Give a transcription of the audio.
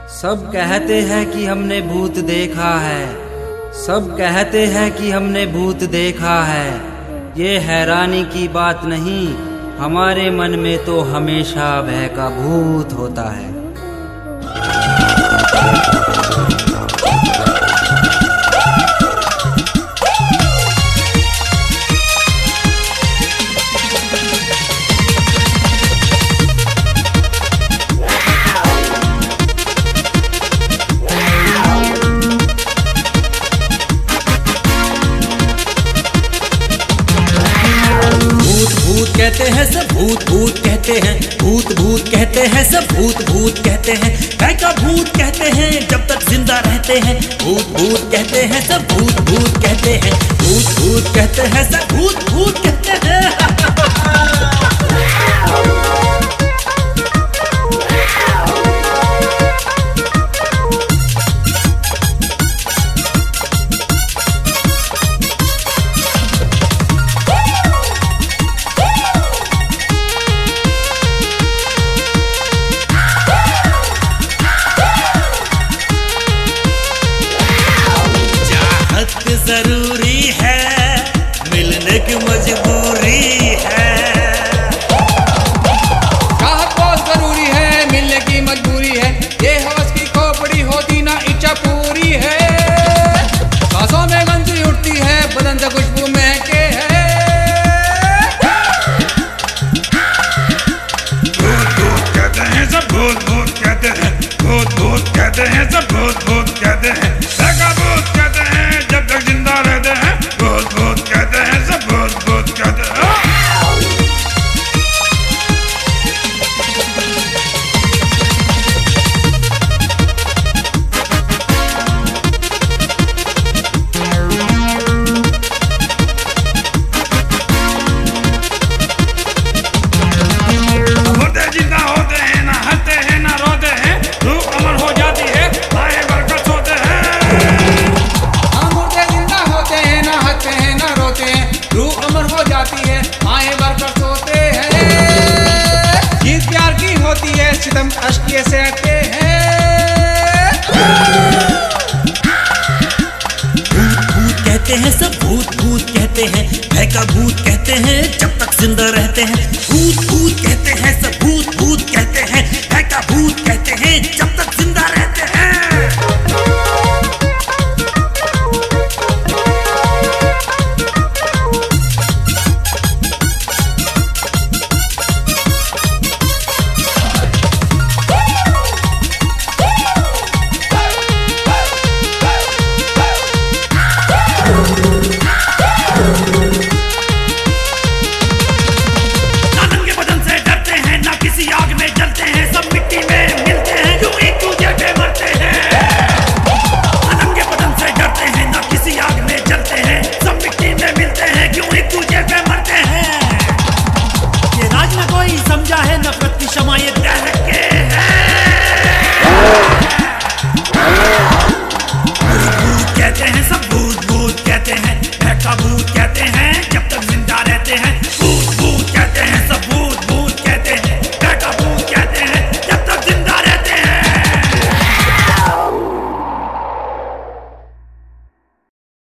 सब कहते हैं कि हमने भूत देखा है, सब कहते हैं कि हमने भूत देखा है। ये हैरानी की बात नहीं, हमारे मन में तो हमेशा भय का भूत होता है। कहते हैं सब भूत भूत कहते हैं, भूत भूत कहते हैं सब भूत भूत कहते हैं। भय का भूत कहते हैं जब तक जिंदा रहते हैं। भूत भूत कहते हैं सब भूत भूत कहते हैं, भूत भूत कहते हैं सब भूत भूत कहते हैं। जरूरी है, मिलने की मजबूरी है। चाहत बहुत जरूरी है, मिलने की मजबूरी है। ये हवस की खोपड़ी होती ना इच्छा पूरी है। सांसों में गंदी उठती है, बदन से खुशबू महके है। भूत भूत कहते हैं सब भूत भूत कहते हैं, भूत भूत कहते हैं सब भूत भूत कहते हैं। भूत कहते हैं जब तक जिंदा रहते हैं। भूत भूत कहते हैं सब भूत भूत कहते हैं। मुर्दे जिंदा होते हैं, ना हंसते हैं ना रोते हैं। रूह अमर हो जाती है, आए बरकत होते हैं। रूह अमर हो जाती है, आए बरकत होते हैं। जीत प्यार की होती है, सितम अश्किए से हटते हैं। भूत भूत कहते हैं सब भूत भूत कहते हैं। भय का भूत कहते हैं जब तक जिंदा रहते हैं। भूत भूत कहते हैं सब भूत भूत कहते हैं। भय का भूत कहते हैं जब